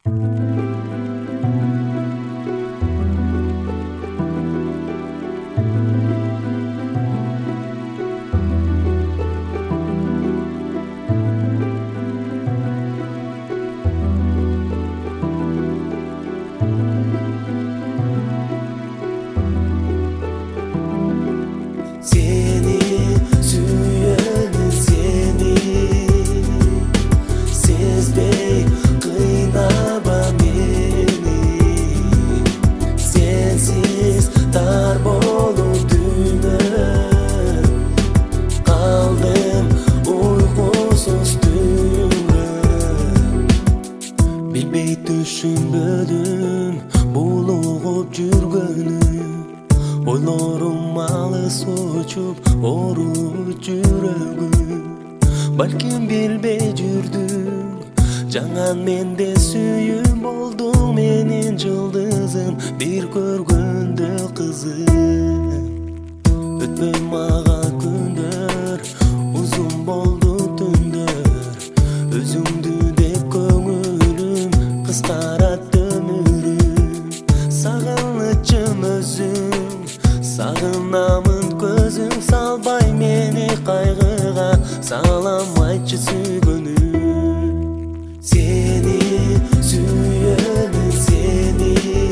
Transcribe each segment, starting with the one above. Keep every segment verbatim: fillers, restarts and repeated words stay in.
Bilbey düşünbödüm bulugуп жүргөнү, ойлорум алыс учуп ооруп жүрөгүм. Балким билбей жүрдүм, жаңан менде сүйүү болдуң менин жылдызым, бир көргөндө кызым. Өтпөй мага күндөр, узун болду түндөр, өзүңдү деп көңүлүм кыскарат өмүрүм. Сагынычым өзүң, сагынамын көзүң, салбай мени кайгыга, салам айтчы сүйгөнүм. Сени сүйөмүн, сени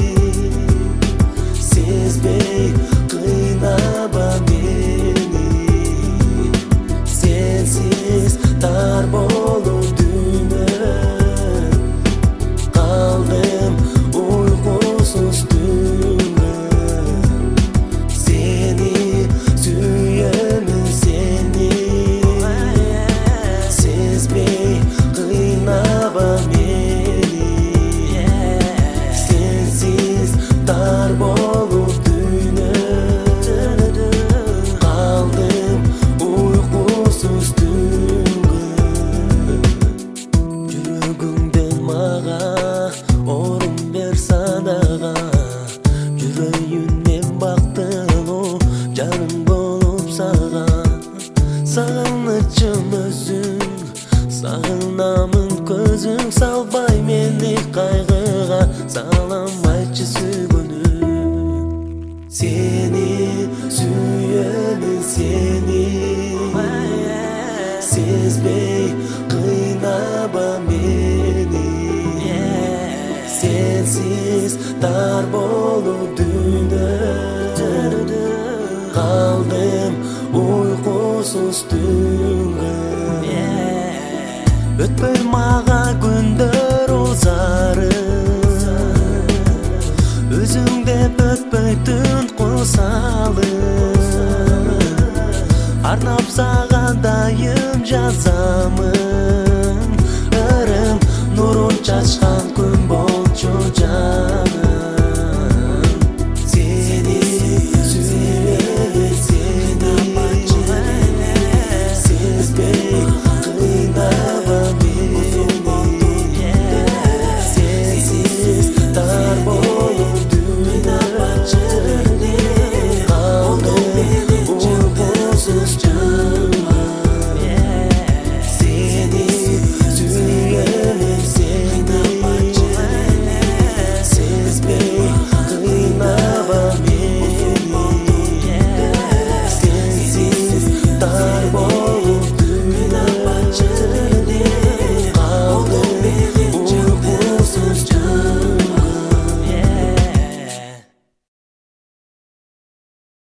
сезбей кыйнаба мени, сенсиз тар болуп дүйнө, калдым уйкусуз түнгө. Сени сүйөмүн, сени сезбей кыйнаба мени, сенсиз тар болуп дүйнө, калдым уйкусуз түнгө. Жүрөгүңдөн мага орун бер садага, жүрөйүнен бактылуу жарым болуп сага. Сагынычым өзүң, сагынамын көзүң, салбай мени кайгыга, салам айтчы сүйгөнүм. Сени сүйөмүн, сени сезбей кыйнаба мени, сенсиз тар болуп дүйнө, калдым уйкусуз түнгө. Өтпөй мага күндөр узарып, өзүң деп өтпөй түн кусалып, арнап сага дайым жазамын, ырым нурун чачкан